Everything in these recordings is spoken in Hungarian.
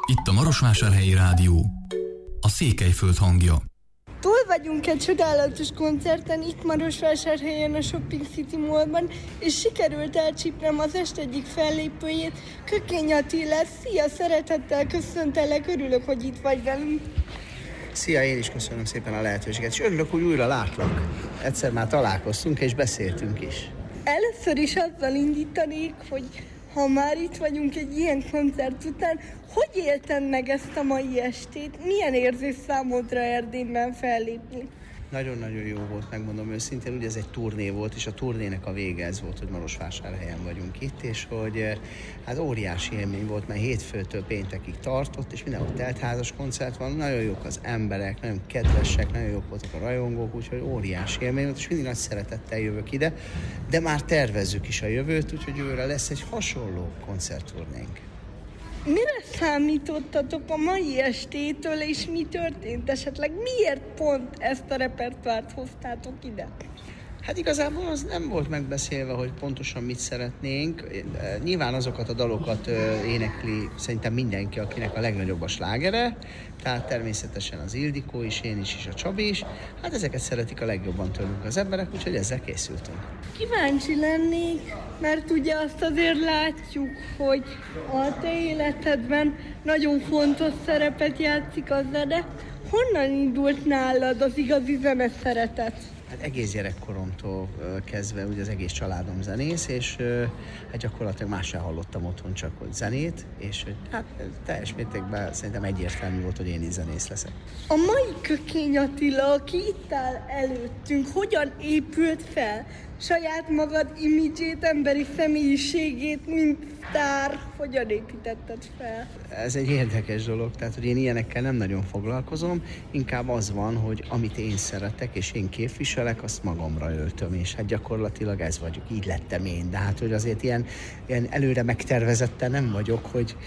Itt a Marosvásárhelyi Rádió, a Székelyföld hangja. Túl vagyunk egy csodálatos koncerten itt Marosvásárhelyen a Shopping City Mallban, és sikerült elcsípnem az este egyik fellépőjét, Kökény Attilát. Szia, szeretettel köszöntelek, örülök, hogy itt vagy velünk. Szia, én is köszönöm szépen a lehetőséget, és örülök, hogy újra látlak. Egyszer már találkoztunk, és beszéltünk is. Először is azzal indítanék, hogy ha már itt vagyunk egy ilyen koncert után, hogy élted meg ezt a mai estét? Milyen érzés számodra Erdélyben fellépni? Nagyon-nagyon jó volt, megmondom őszintén, ugye ez egy turné volt, és a turnének a vége ez volt, hogy Marosvásárhelyen vagyunk itt, és hogy hát óriási élmény volt, mert hétfőtől péntekig tartott, és mindenhol teltházas koncert van, nagyon jók az emberek, nagyon kedvesek, nagyon jók voltak a rajongók, úgyhogy óriási élmény volt, és mindig nagy szeretettel jövök ide, de már tervezzük is a jövőt, úgyhogy jövőre lesz egy hasonló koncertturnénk. Mire számítottatok a mai estétől, és mi történt esetleg? Miért pont ezt a repertoárt hoztátok ide? Hát igazából az nem volt megbeszélve, hogy pontosan mit szeretnénk. Nyilván azokat a dalokat énekli szerintem mindenki, akinek a legnagyobb a slágere, tehát természetesen az Ildikó is, én is, és a Csabi is. Hát ezeket szeretik a legjobban tőlünk az emberek, úgyhogy ezzel készültünk. Kíváncsi lennék, mert ugye azt azért látjuk, hogy a te életedben nagyon fontos szerepet játszik a zene. Honnan indult nálad az igazi zeneszeretet? Hát egész gyerekkoromtól kezdve ugye az egész családom zenész, és hát gyakorlatilag más sem hallottam otthon, csak hogy zenét, és hát teljes mértékben szerintem egyértelmű volt, hogy én is zenész leszek. A mai Kökény Attila, aki itt áll előttünk, hogyan épült fel? Saját magad imidzsét, emberi személyiségét, mint sztár, hogyan építetted fel? Ez egy érdekes dolog, tehát hogy én ilyenekkel nem nagyon foglalkozom, inkább az van, hogy amit én szeretek és én képviselek, azt magamra öltöm, és hát gyakorlatilag ez vagyok, így lettem én, de hát hogy azért ilyen előre megtervezetten nem vagyok,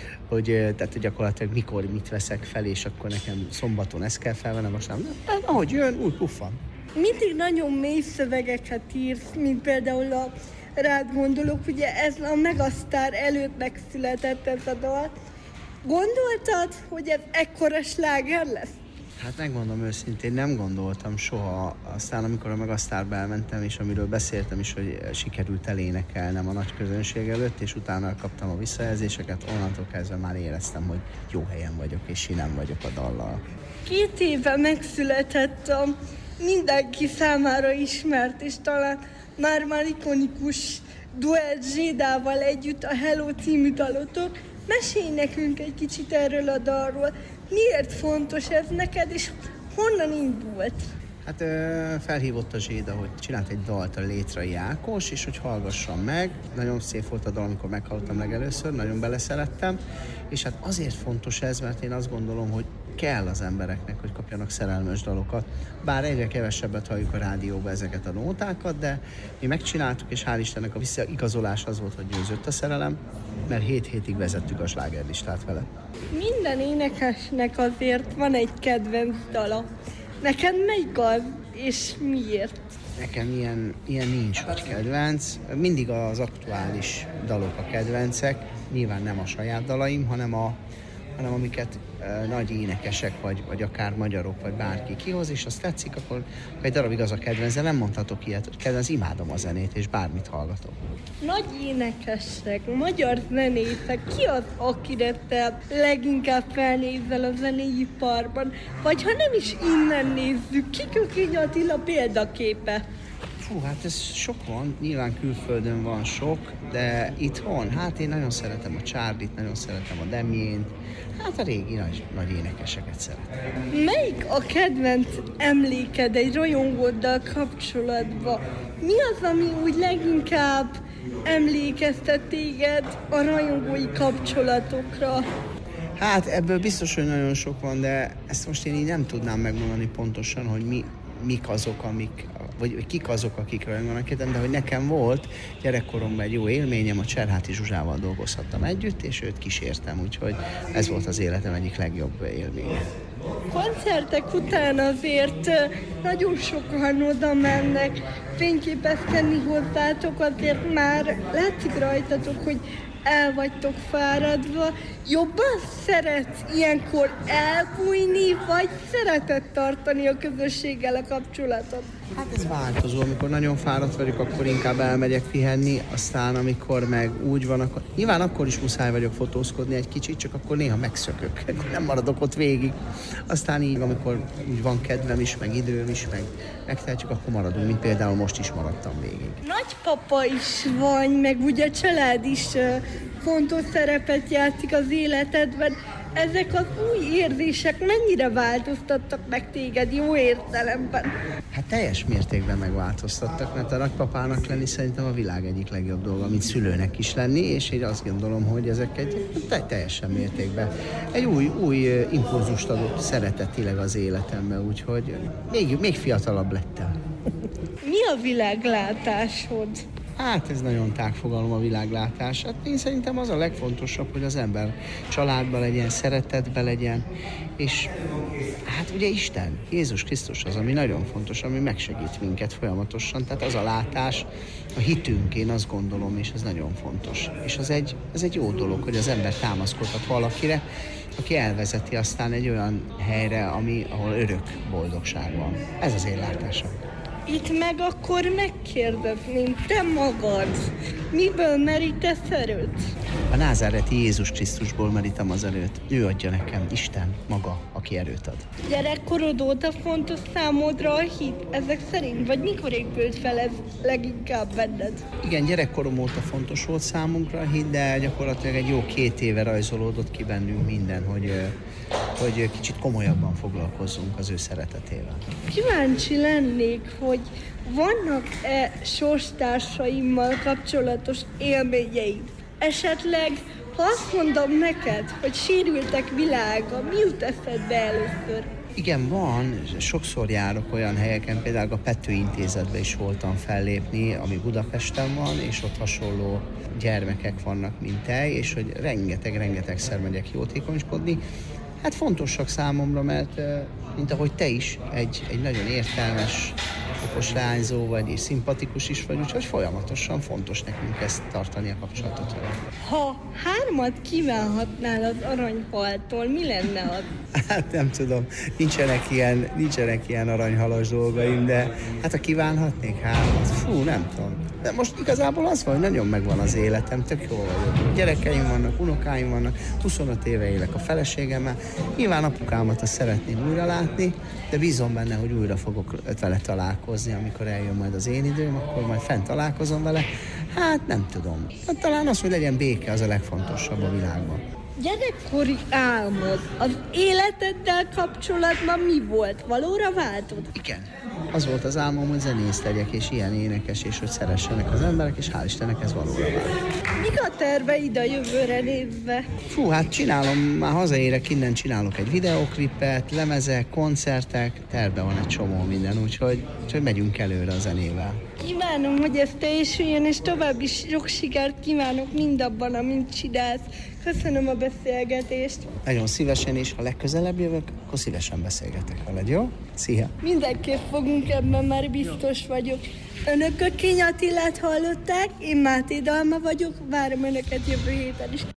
tehát gyakorlatilag mikor mit veszek fel, és akkor nekem szombaton ezt kell felvennem, most nem, ahogy jön, úgy puffan. Mindig nagyon mély szövegeket írsz, mint például a Rád gondolok, ugye ez a Megasztár előtt megszületett ez a dal. Gondoltad, hogy ez ekkora sláger lesz? Hát megmondom őszintén, nem gondoltam soha. Aztán amikor a Megasztárba elmentem, és amiről beszéltem is, hogy sikerült elénekelnem a nagy közönség előtt, és utána kaptam a visszajelzéseket, onnantól kezdve már éreztem, hogy jó helyen vagyok, és sinem vagyok a dallal. 2 éve megszületett a mindenki számára ismert, és talán már ikonikus duett Zsédával együtt a Hello című dalotok. Mesélj nekünk egy kicsit erről a dalról. Miért fontos ez neked, és honnan indult? Hát felhívott a Zséda, hogy csinált egy dalt a Létrai Ákos, és hogy hallgassam meg. Nagyon szép volt a dal, amikor meghallottam legelőször, nagyon beleszerettem. És hát azért fontos ez, mert én azt gondolom, hogy kell az embereknek, hogy kapjanak szerelmes dalokat. Bár egyre kevesebbet halljuk a rádióba ezeket a nótákat, de mi megcsináltuk, és hál' Istennek a visszaigazolás az volt, hogy győzött a szerelem, mert 7 hétig vezettük a slágerlistát vele. Minden énekesnek azért van egy kedvenc dala. Neked melyik az, és miért? Nekem ilyen nincs, hogy kedvenc. Mindig az aktuális dalok a kedvencek. Nyilván nem a saját dalaim, hanem amiket nagy énekesek, vagy akár magyarok, vagy bárki kihoz, és azt tetszik, akkor egy darabig az a kedvenc, de nem mondhatok ilyet, hogy kedvenc, imádom a zenét, és bármit hallgatok. Nagy énekesek, magyar zenészek, ki az, akire te leginkább felnézel a zeneiparban? Vagy ha nem is innen nézzük, ki Kökény Attila példaképe? Fú, hát ez sok van, nyilván külföldön van sok, de itthon, hát én nagyon szeretem a Charlie-t, nagyon szeretem a Demjént, hát a régi nagy énekeseket szeretem. Melyik a kedvenc emléked egy rajongóddal kapcsolatban? Mi az, ami úgy leginkább emlékeztet téged a rajongói kapcsolatokra? Hát ebből biztos, hogy nagyon sok van, de ezt most én így nem tudnám megmondani pontosan, hogy mik azok, vagy kik azok, akik rajonganak, de hogy nekem volt gyerekkoromban egy jó élményem, a Cserháti Zsuzsával dolgozhattam együtt, és őt kísértem, úgyhogy ez volt az életem egyik legjobb élménye. Koncertek után azért nagyon sokan oda mennek fényképezkedni hozzátok, azért már látszik rajtatok, hogy el vagytok fáradva, jobban szeretsz ilyenkor elbújni, vagy szereted tartani a közösséggel a kapcsolatot? Hát ez változó, amikor nagyon fáradt vagyok, akkor inkább elmegyek pihenni, aztán amikor meg úgy van, akkor nyilván akkor is muszáj vagyok fotózkodni egy kicsit, csak akkor néha megszökök, akkor nem maradok ott végig. Aztán így, amikor úgy van kedvem is, meg időm is, meg megtehetjük, akkor maradunk, mint például most is maradtam végig. Nagypapa is vagy, meg ugye a család is fontos szerepet játszik az életedben. Ezek az új érzések mennyire változtattak meg téged jó értelemben? Hát teljes mértékben megváltoztattak, mert a nagypapának lenni szerintem a világ egyik legjobb dolga, mint szülőnek is lenni, és én azt gondolom, hogy ezek teljesen mértékben egy új impulzust adott szeretetileg az életembe, úgyhogy még fiatalabb lettem. Mi a világlátásod? Hát ez nagyon tág fogalom a világlátás. Hát én szerintem az a legfontosabb, hogy az ember családban legyen, szeretetben legyen, és hát ugye Isten, Jézus Krisztus az, ami nagyon fontos, ami megsegít minket folyamatosan, tehát az a látás, a hitünk, én azt gondolom, és ez nagyon fontos. És ez egy jó dolog, hogy az ember támaszkodhat valakire, aki elvezeti aztán egy olyan helyre, ahol örök boldogság van. Ez az én látásom. Itt meg akkor megkérdezném, te magad, miből merítesz erőt? A názáreti Jézus Krisztusból merítem az erőt. Ő adja nekem, Isten maga, aki erőt ad. Gyerekkorod óta fontos számodra a hit, ezek szerint? Vagy mikor épült fel ez leginkább benned? Igen, gyerekkorom óta fontos volt számunkra a hit, de gyakorlatilag egy jó 2 éve rajzolódott ki bennünk minden, hogy kicsit komolyabban foglalkozzunk az ő szeretetével. Kíváncsi lennék, hogy vannak-e sorstársaimmal kapcsolatos élményeid? Esetleg, ha azt mondom neked, hogy sérültek világa, mi jut eszedbe először? Igen, van. Sokszor járok olyan helyeken, például a Pető Intézetbe is voltam fellépni, ami Budapesten van, és ott hasonló gyermekek vannak, mint te, és hogy rengetegszer megyek jótékonykodni. Hát fontosak számomra, mert mint ahogy te is, egy nagyon értelmes, okos lányzó vagy, és szimpatikus is vagy, úgyhogy folyamatosan fontos nekünk ezt tartani a kapcsolatot vele. Ha 3 kívánhatnál az aranyhaltól, mi lenne az? Hát nem tudom, nincsenek ilyen aranyhalas dolgaim, de hát ha kívánhatnék 3, nem tudom. De most igazából az van, hogy nagyon megvan az életem, tök jól vagyok. Gyerekeim vannak, unokáim vannak, 25 éve élek a feleségemmel. Nyilván apukámat azt szeretném újra látni, de bízom benne, hogy újra fogok vele találkozni, amikor eljön majd az én időm, akkor majd fent találkozom vele. Hát nem tudom. Hát talán az, hogy legyen béke, az a legfontosabb a világban. Gyerekkori álmod az életeddel kapcsolatban mi volt? Valóra váltod? Igen. Az volt az álmom, hogy zenész legyek, és ilyen énekes, és hogy szeressenek az emberek, és hál' Istennek ez valóra vált. Mik a terveid a jövőre nézve? Hát csinálom, már hazaérek innen, csinálok egy videóklipet, lemezek, koncertek, terve van egy csomó minden, úgyhogy megyünk előre a zenével. Kívánom, hogy ez teljesüljön, és további sok sikert kívánok mindabban, amit csinálsz. Köszönöm a beszélgetést. Nagyon szívesen, és ha legközelebb jövök, akkor szívesen beszélgetek veled, jó? Szia! Mindenképp fogunk, ebben már biztos vagyok. Önök Kökény Attilát hallották, én Máté Dalma vagyok, várom Önöket jövő héten is.